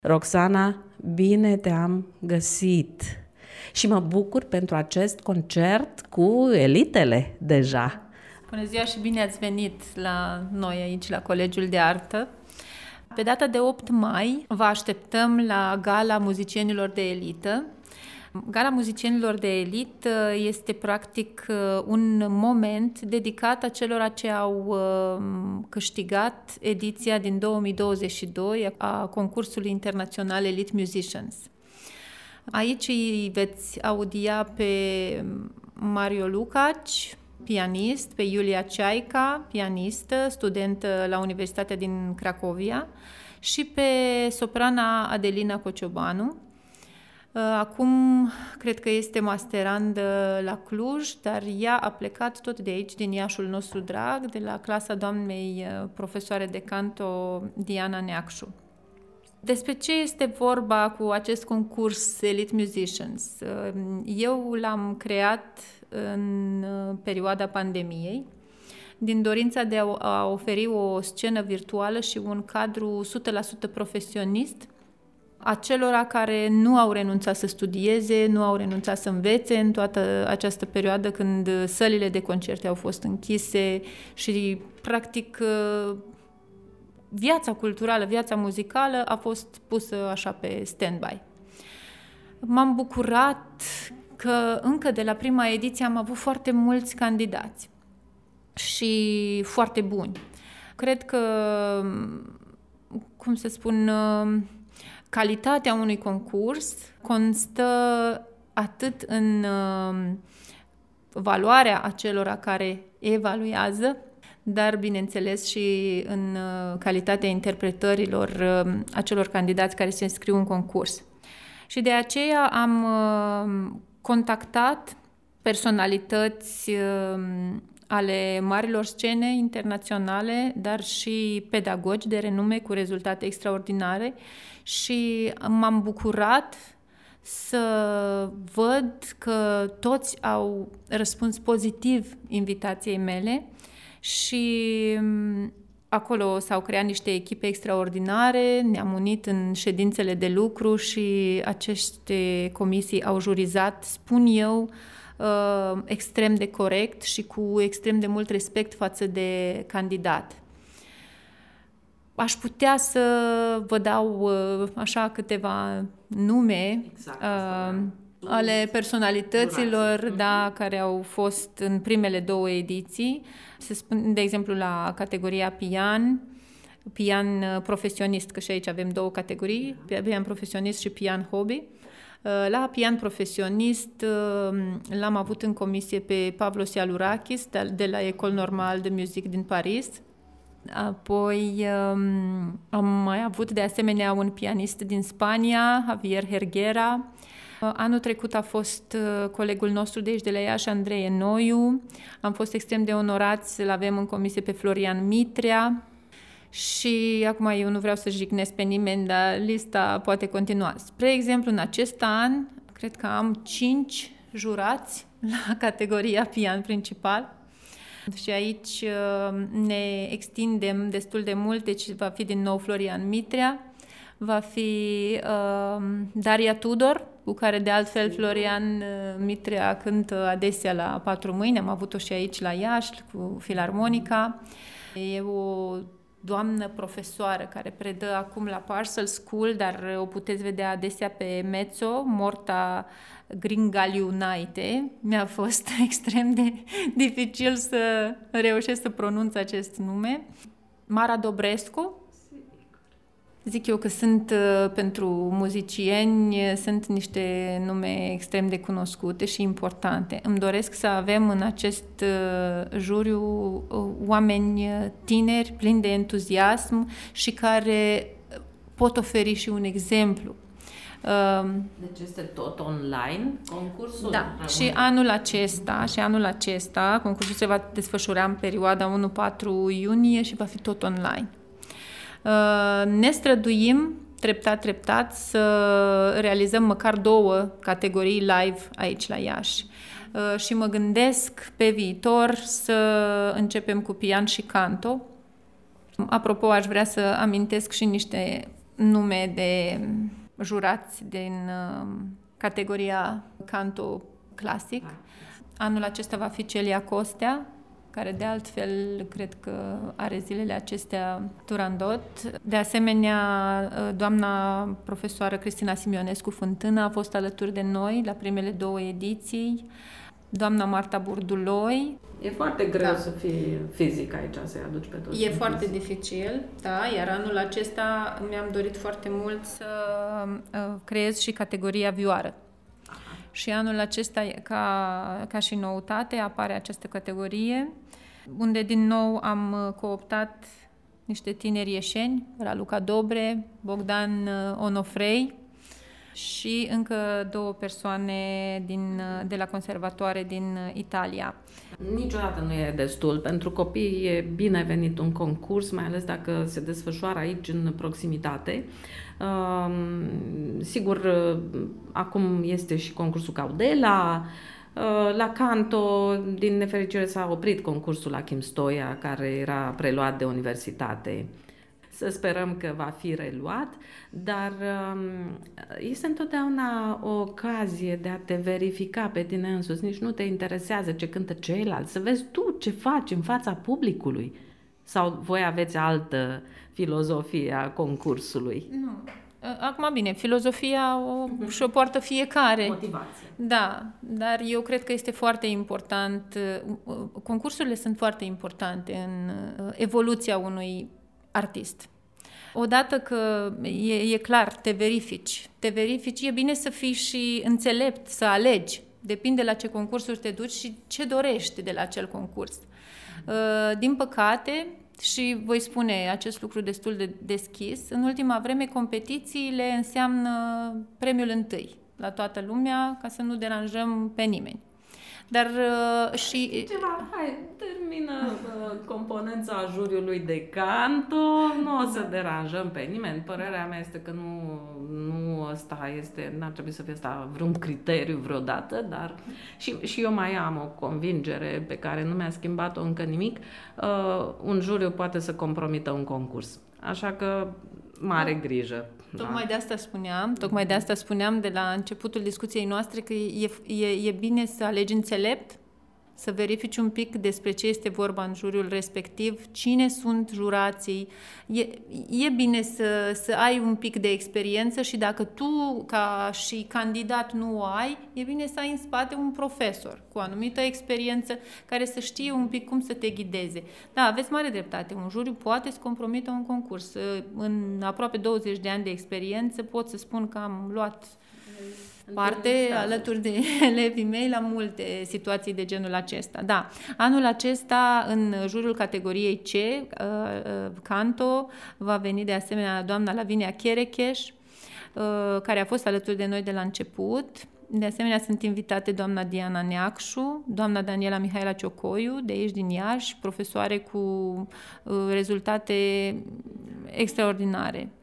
Roxana, bine te-am găsit și mă bucur pentru acest concert cu elitele deja. Bună ziua și bine ați venit la noi aici, la Colegiul de Artă. Pe data de 8 mai vă așteptăm la Gala Muzicienilor de Elită. Gala Muzicienilor de Elită este practic un moment dedicat acelora ce au câștigat ediția din 2022 a concursului internațional Elite Musicians. Aici îi veți audia pe Mario Lukacs, pianist, pe Iulia Ceaica, pianistă, studentă la Universitatea din Cracovia, și pe soprana Adelina Cociobanu. Acum cred că este masterandă la Cluj, dar ea a plecat tot de aici, din Iașul nostru drag, de la clasa doamnei profesoare de canto Diana Neacșu. Despre ce este vorba cu acest concurs Elite Musicians? Eu l-am creat în perioada pandemiei, din dorința de a oferi o scenă virtuală și un cadru 100% profesionist acelora care nu au renunțat să studieze, nu au renunțat să învețe în toată această perioadă când sălile de concerte au fost închise și, practic, viața culturală, viața muzicală a fost pusă așa pe stand-by. M-am bucurat că încă de la prima ediție am avut foarte mulți candidați și foarte buni. Cred că, cum să spun, calitatea unui concurs constă atât în valoarea acelora care evaluează, dar, bineînțeles, și în calitatea interpretărilor acelor candidați care se înscriu în concurs. Și de aceea am contactat personalități ale marilor scene internaționale, dar și pedagogi de renume cu rezultate extraordinare, și m-am bucurat să văd că toți au răspuns pozitiv invitației mele și acolo s-au creat niște echipe extraordinare, ne-am unit în ședințele de lucru și aceste comisii au jurizat, spun eu, extrem de corect și cu extrem de mult respect față de candidat. Aș putea să vă dau așa câteva nume ale personalităților care au fost în primele două ediții. Se spune, de exemplu, la categoria pian profesionist, că și aici avem două categorii, pian profesionist și pian hobby. La pian profesionist l-am avut în comisie pe Pavlos Ialurakis de la École Normale de Musique din Paris. Apoi am mai avut de asemenea un pianist din Spania, Javier Herguera. Anul trecut a fost colegul nostru de aici, de la Iași, Andrei Noiu. Am fost extrem de onorați să-l avem în comisie pe Florian Mitrea. Și acum eu nu vreau să jignesc pe nimeni, dar lista poate continua. Spre exemplu, în acest an, cred că am 5 jurați la categoria pian principal. Și aici ne extindem destul de mult, deci va fi din nou Florian Mitrea, va fi Daria Tudor, cu care de altfel Florian Mitrea cântă adesea la Patru Mâini, am avut-o și aici la Iași cu Filarmonica. E o doamnă profesoară care predă acum la Parcel School, dar o puteți vedea adesea pe Mezzo, Morta Gringaliunaite. Mi-a fost extrem de dificil să reușesc să pronunț acest nume. Mara Dobrescu. Zic eu că sunt, pentru muzicieni, sunt niște nume extrem de cunoscute și importante. Îmi doresc să avem în acest juriu oameni tineri, plini de entuziasm și care pot oferi și un exemplu. Deci este tot online concursul? Da, și anul acesta concursul se va desfășura în perioada 1-4 iunie și va fi tot online. Ne străduim treptat să realizăm măcar 2 categorii live aici la Iași. Și mă gândesc pe viitor să începem cu pian și canto. Apropo, aș vrea să amintesc și niște nume de jurați din categoria canto clasic. Anul acesta va fi Celia Costea, care de altfel cred că are zilele acestea Turandot. De asemenea, doamna profesoară Cristina Simionescu Fântână a fost alături de noi la primele 2 ediții, doamna Marta Burduloi. E foarte greu să fii fizic aici, să-i aduci pe toți. E foarte dificil, da, iar anul acesta mi-am dorit foarte mult să creez și categoria vioară. Și anul acesta, ca și noutate, apare această categorie, unde din nou am cooptat niște tineri ieșeni, Raluca Dobre, Bogdan Onofrei și încă 2 persoane de la conservatoare din Italia. Niciodată nu e destul. Pentru copii e binevenit un concurs, mai ales dacă se desfășoară aici în proximitate. Sigur, acum este și concursul Caudela. La canto, din nefericire, s-a oprit concursul Achim Stoia, care era preluat de universitate. Să sperăm că va fi reluat, dar este întotdeauna o ocazie de a te verifica pe tine însuți. Nici nu te interesează ce cântă ceilalți, să vezi tu ce faci în fața publicului. Sau voi aveți altă filozofie a concursului? Nu. Acum, bine, filozofia și-o poartă fiecare. Motivație. Da, dar eu cred că este foarte important, concursurile sunt foarte importante în evoluția unui artist. Odată că e clar, te verifici, e bine să fii și înțelept, să alegi. Depinde la ce concursuri te duci și ce dorești de la acel concurs. Din păcate, și voi spune acest lucru destul de deschis, în ultima vreme competițiile înseamnă premiul întâi la toată lumea, ca să nu deranjăm pe nimeni. Dar și... Ceva, hai, termină componența juriului de canto, nu o să deranjăm pe nimeni. Părerea mea este că nu ăsta este, n-ar trebui să fie asta vreun criteriu vreodată, dar și eu mai am o convingere pe care nu mi-a schimbat-o încă nimic. Un juriu poate să compromită un concurs. Așa că mare grijă. Tocmai de asta spuneam de la începutul discuției noastre că e bine să alegi înțelept, să verifici un pic despre ce este vorba în juriul respectiv, cine sunt jurații. E bine să ai un pic de experiență și dacă tu, ca și candidat, nu o ai, e bine să ai în spate un profesor cu o anumită experiență care să știe un pic cum să te ghideze. Da, aveți mare dreptate, un juriu poate să compromită un concurs. În aproape 20 de ani de experiență pot să spun că am luat parte alături de elevii mei la multe situații de genul acesta. Da, anul acesta în juriul categoriei C, canto, va veni de asemenea doamna Lavinia Cherecheș, care a fost alături de noi de la început. De asemenea sunt invitate doamna Diana Neacșu, doamna Daniela Mihaela Ciocoiu, de aici din Iași, profesoare cu rezultate extraordinare.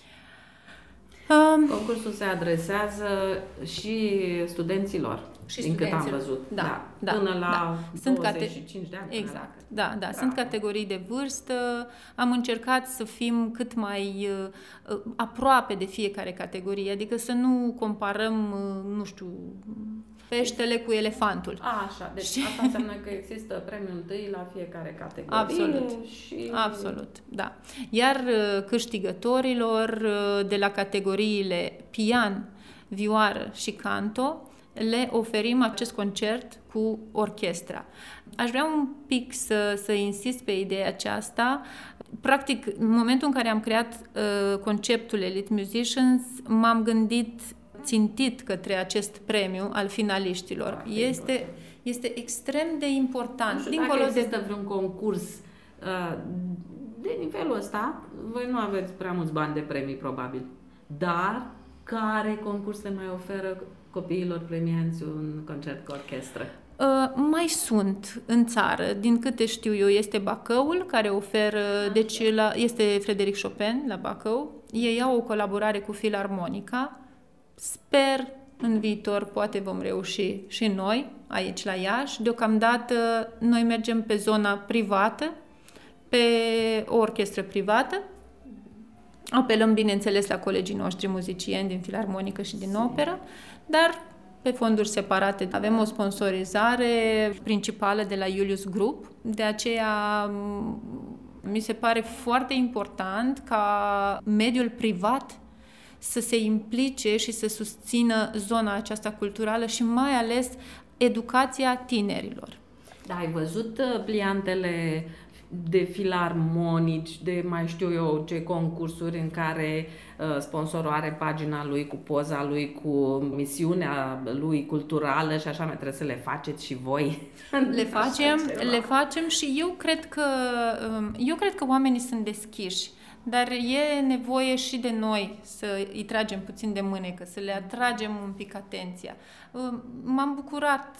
Concursul se adresează și studenților, din cât am văzut. Da. Până la sunt 25 de ani. Exact. Da. Sunt categorii de vârstă. Am încercat să fim cât mai aproape de fiecare categorie, adică să nu comparăm, nu știu, peștele cu elefantul. Așa, deci asta înseamnă că există premiul întâi la fiecare categorie. Absolut, da. Iar câștigătorilor de la categoriile pian, vioară și canto le oferim acest concert cu orchestra. Aș vrea un pic să insist pe ideea aceasta. Practic, în momentul în care am creat conceptul Elite Musicians, m-am gândit țintit către acest premiu al finaliștilor. Este extrem de important. Nu știu dacă există vreun concurs de nivelul ăsta, voi nu aveți prea mulți bani de premii, probabil. Dar care concurs le mai oferă copiilor premianți un concert cu orchestră? Mai sunt în țară, din câte știu eu, este Bacăul, care oferă, este Frédéric Chopin la Bacău. Ei au o colaborare cu Filarmonica. Sper în viitor poate vom reuși și noi aici la Iași. Deocamdată noi mergem pe zona privată, pe o orchestră privată. Apelăm, bineînțeles, la colegii noștri muzicieni din filarmonică și din operă, dar pe fonduri separate. Avem o sponsorizare principală de la Julius Group, de aceea mi se pare foarte important ca mediul privat să se implice și să susțină zona aceasta culturală și mai ales educația tinerilor. Da, ai văzut pliantele de filarmonici, de mai știu eu ce concursuri în care sponsorul are pagina lui cu poza lui, cu misiunea lui culturală și așa mai trebuie să le faceți și voi? Le facem și eu cred că oamenii sunt deschiși. Dar e nevoie și de noi să îi tragem puțin de mânecă, să le atragem un pic atenția. M-am bucurat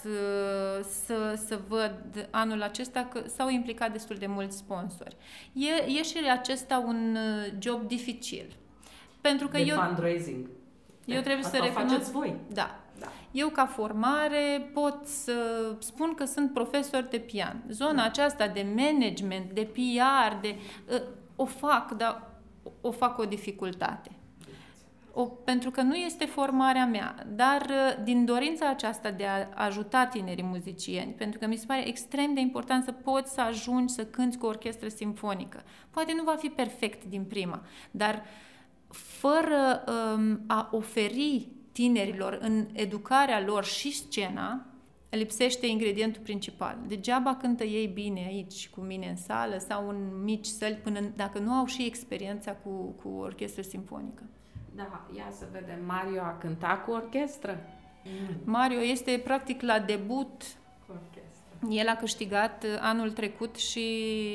să văd anul acesta că s-au implicat destul de mulți sponsori. E și acesta un job dificil. Pentru că fundraising. Eu trebuie asta să recunosc... faceți voi. Da. Eu, ca formare, pot să spun că sunt profesor de pian. Zona aceasta de management, de PR, o fac, dar o fac o dificultate. Pentru că nu este formarea mea, dar din dorința aceasta de a ajuta tinerii muzicieni, pentru că mi se pare extrem de important să poți să ajungi să cânți cu o orchestră simfonică. Poate nu va fi perfect din prima, dar fără a oferi tinerilor în educarea lor și scena, lipsește ingredientul principal. Degeaba cântă ei bine aici cu mine în sală sau în mici săli dacă nu au și experiența cu orchestră simfonică. Da, ia să vedem. Mario a cântat cu orchestră? Mario este practic la debut. El a câștigat anul trecut și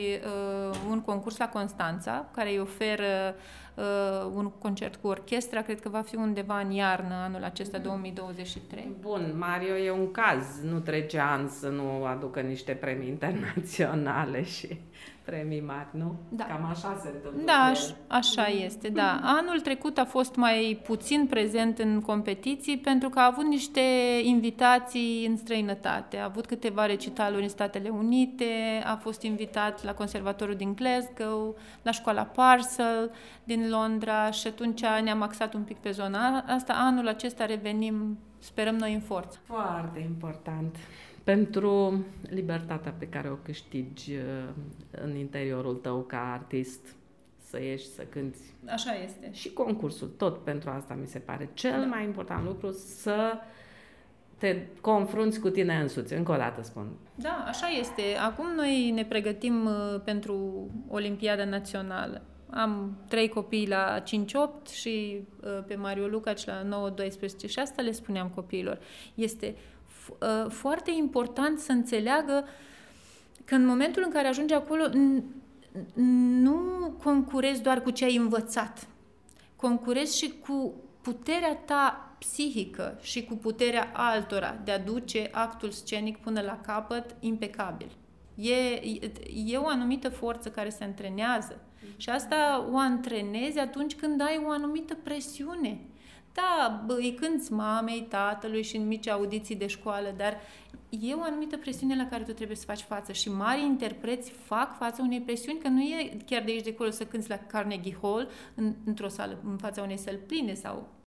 un concurs la Constanța, care îi oferă un concert cu orchestra, cred că va fi undeva în iarnă, anul acesta, 2023. Bun, Mario e un caz, nu trece an să nu aducă niște premii internaționale și premii mari, nu? Da. Cam așa se întâmplă. Da, așa este, da. Anul trecut a fost mai puțin prezent în competiții pentru că a avut niște invitații în străinătate. A avut câteva recitaluri în Statele Unite, a fost invitat la Conservatorul din Glasgow, la școala Parcel din Londra și atunci ne-am axat un pic pe zona asta. Anul acesta revenim, sperăm noi, în forță. Foarte important. Pentru libertatea pe care o câștigi în interiorul tău ca artist, să ieși, să cânti. Așa este. Și concursul, tot pentru asta mi se pare cel mai important lucru, să te confrunți cu tine însuți, încă o dată spun. Da, așa este. Acum noi ne pregătim pentru Olimpiada Națională. Am 3 copii la 5-8 și pe Mario Lucaci la 9-12 și asta le spuneam copiilor. Este foarte important să înțeleagă că în momentul în care ajungi acolo nu concurezi doar cu ce ai învățat. Concurezi și cu puterea ta psihică și cu puterea altora de a duce actul scenic până la capăt impecabil. E o anumită forță care se antrenează și asta o antrenezi atunci când ai o anumită presiune. Da, îi cânți mamei, tatălui și în mici audiții de școală, dar e o anumită presiune la care tu trebuie să faci față și mari interpreți fac față unei presiuni, că nu e chiar de aici de acolo să cânți la Carnegie Hall într-o sală, în fața unei săli pline sau